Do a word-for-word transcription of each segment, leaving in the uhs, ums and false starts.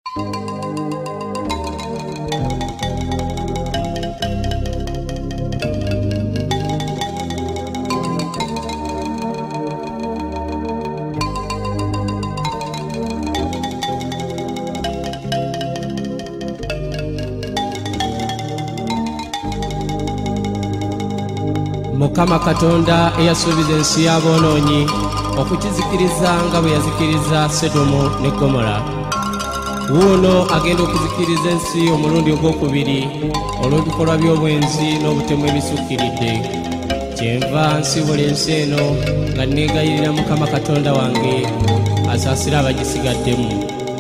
Mukama Katonda eyasuubiza ensi y'aboonoonyi okukizikiriza nga bwe yazikiriza Sodomu ne Gomora, wuuno agenda okuzikiriza ensi omulundi ogwokubiri olw'ebikolwa by'obwenzi n'obutemu ebisukkiridde. Kyenva nsibula ensi eno nga neegayirira Mukama Katonda wange asaasira abagisigaddemu.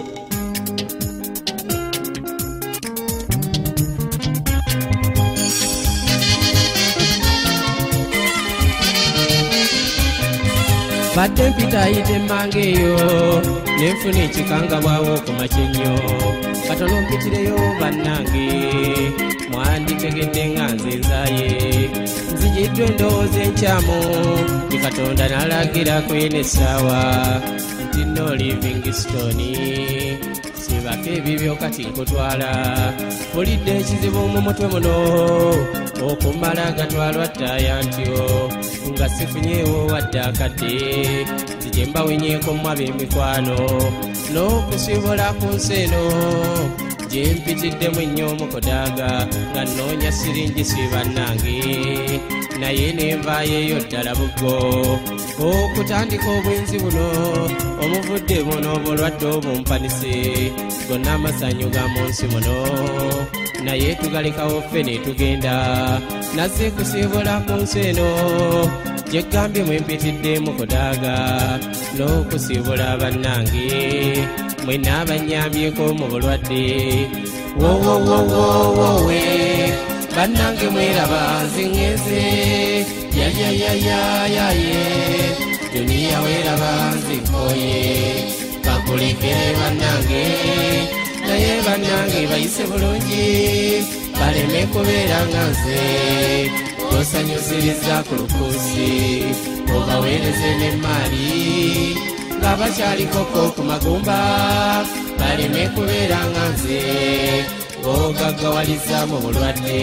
Badde mpita ayite mmange eyo nenfuna ekikangabwawo ku makya ennyo. Katono mpitireyo bannange mwanditegedde nga nze nzaaye, nzigiddwa endowooza enkyamu ni Katonda n'alagira yene essaawa nti no Livingstone sibako ebibyo kati nkutwala. Pulidde ekizibu mu mutwe muno okumala gatwalwa ttaaya ntyo nga sifunyeewo wadde akadde nzije mbawenyeeko mu ab'emikwano n'okusibola ku nsi eno gye mpitiddemu ennyo omukudaaga nga nnoonya siringi si bannange naye n'envaayo eyo ddala buggo. Okutandika obwenzi buno omuvudde buno obulwadde obumpanise gonna amasanyu ga mu nsi muno naye tugalekawo ffe ne tugenda. Nazze kusiibula ku nsi eno gye ggambye mwe mpitidde mu kudaaga n'okusiibula bannange mwenna abanyambyeko mu bulwadde. Wowowowowowe bannange mweraba nziŋŋeze yayayayayaye duniya weeraba nzikooye bakulekere bannange naye bannange bayise bulungi baleme kubeera nga nze osanyusiriza ku lukuusi obaweereze n'emmaali nga bakyalikoko ku magumba baleme kubeera nga nze ogaggawaliza mu bulwadde.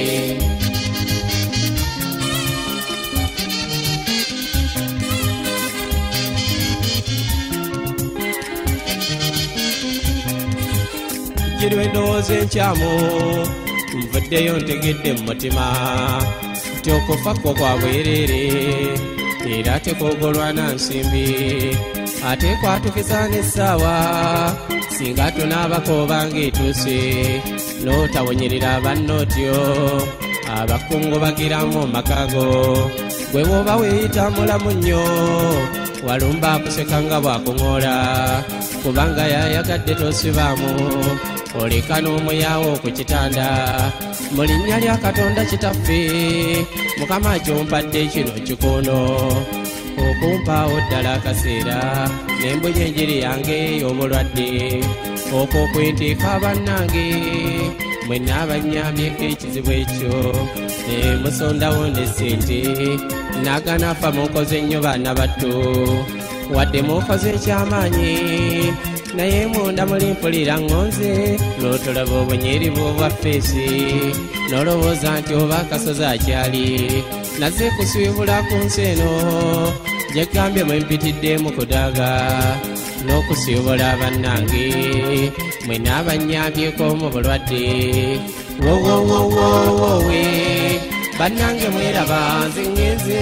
Girwe endowooza enkyamu nvuddeyo ntegedde mu mutima nti okufa kwo kwa bwereere era tekwogolwa na nsimbi ate kwatukiza n'essaawa singa tunaabako obanga etuuse n'otawonyerera bannootyo abakungu bagiramu makago gwe bw'oba weeyita mulamu nnyo walumba akuseka nga bw'akuŋoola kubanga yayagadde tosibaamu oleka n'omuyaawo ku kitanda mu linnya lya Katonda kitaffe Mukama kyompadde kino kikuuno okumpaawo ddala akaseera n'embunya enjiri yange ey'obulwadde okwo kwenteeka bannange mwenna abanyambyeko ekizibu ekyo ne musondawo ne ssente naagana afa mukoze ennyo baana batto wadde mukoze ekyamaanyi naye munda muli mpulira ŋŋonze n'otolaba obunyirivu obwa ffeesi n'olowooza nti oba akasozi akyali. Nazze kusiibula ku nsi eno gye ggambye mwe mpitidde mu kudaaga n'okusiibula bannange mwenna abanyambyeko mu bulwadde. Wowowowowowe bannange mweraba nziŋŋeze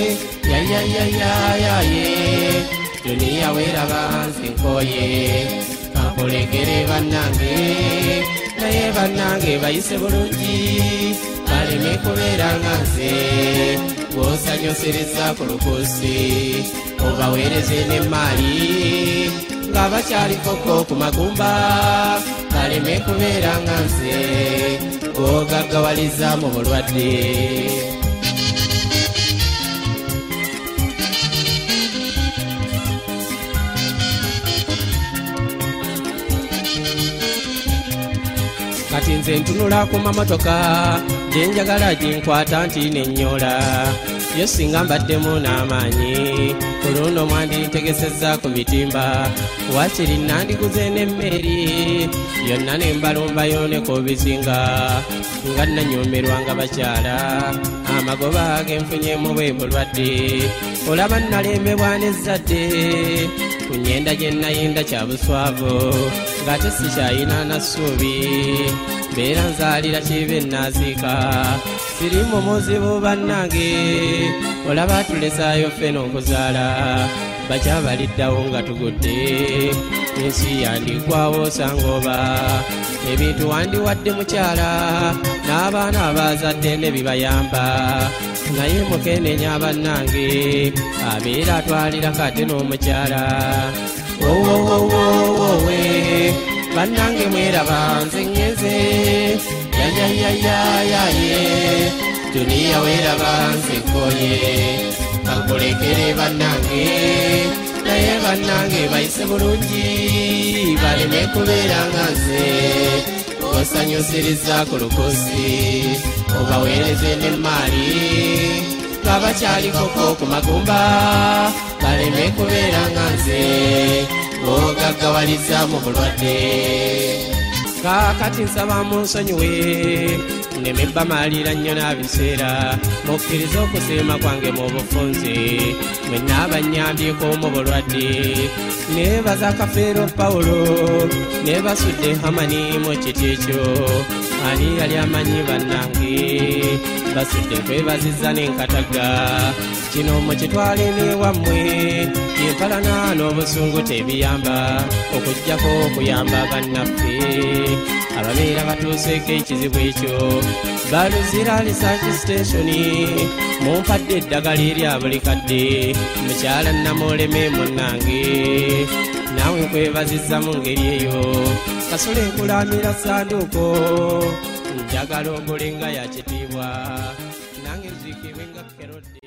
yayayayayaye duniya weeraba nzinkooye kakulekere bannange naye bannange bayise bulungi baleme kubeera nga nze gw'osanyusiriza ku lukuusi obaweereze n'emmaali nga bakyalikoko ku magumba baleme kubeera nga nze gw'ogaggawaliza mu bulwadde. Kati nze ntunula ku mamotoka gye njagala ginkwata nti nenyola yo singa mbaddemu n'amaanyi ku luno mwandintegesezza ku bitimba wakiri nandiguze n'emmeri yonna ne mbalumbayo ne ku bizinga nga nanyumirwanga bakyala amagoba genfunyemu bwe bulwadde olaba nalembebwa n'ezzadde ku nnyenda gye nayinda kya buswavu ng'ate sikyayina na ssuubi mbeera nzaalira kibe nnaziika siri mu muzibu bannange olaba tulesaayo ffe n'okuzaala bakyabaliddawo nga tugudde ensi yandigwawo sangoba ebintu wandiwadde mukyala n'abaana abazadde ne bibayamba naye mukenenya bannange abeera atwalira kate n'omukyala wowowowowowe bannange mweraba nze ngeze yayayayayaye duniya weraba nze nkoye bakulekere bannange naye bannange bayise bulungi baleme kubeera nga nze osanyusiriza ku lukosi obaweereze n'emmaali nga bakyalikoko ku magumba baleme kubeera nga nze bogaggawaliza mu bulwadde kaakati nsaba munsonyiwe nemebba maalira nnyo n'abiseera mukkiriza okusiima kwange mu bufunze mwenna abanyambyeko mu bulwadde neebaza kafeero pawulo neebasudde hamani mu kiti ekyo ani yali amanyi bannange basudde kwebazizza n'enkataga kino mukitwale n'ewammwe empalana n'obusungu tebiyamba okuggyako okuyamba bannaffe ababeera batuuseeko ekizibu ekyo baluzira research station mumpadde eddagala erya buli kadde mukyala namuleme munnange naawe nkwebazizza mu ngeri eyo kasole nkulamira sanduuko njagala ogolenga yakitiibwa nange nziikibwe nga Kerode.